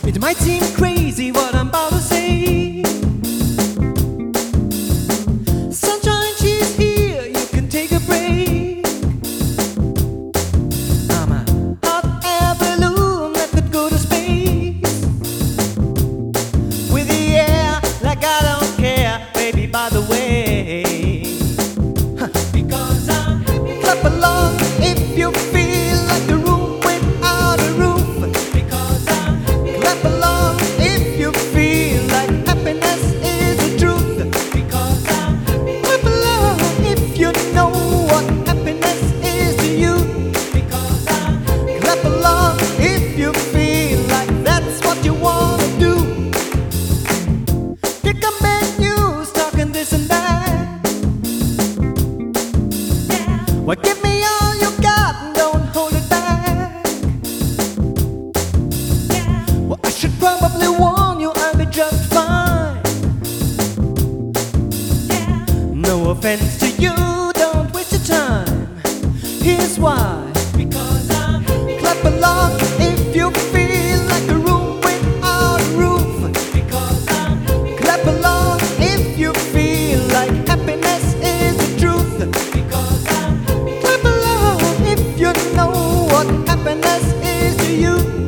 It might seem crazy what I'm about to say. Sunshine, she's here, you can take a break. I'm a hot air balloon that could go to space. With the air like I don't care, baby, by the way. Because I'm happy. Clap along if you feel like a room without a roof. Because I'm happy. Clap along if you feel like happiness is the truth. Because I'm happy. Clap along if you know what happiness is to you. Because I'm happy. Clap along if you feel like that's what you want to do. Here come bad news talking this and that. Well, give me all you got and don't hold it back. Well, I should probably warn you, I'll be just fine. No offense to you, don't waste your time. Here's why. Because I'm happy. Clap along if you feel like a room without a roof. Because I'm happy. Clap along if you feel like happiness is the truth. Because I'm happy. Clap along if you know what happiness is to you.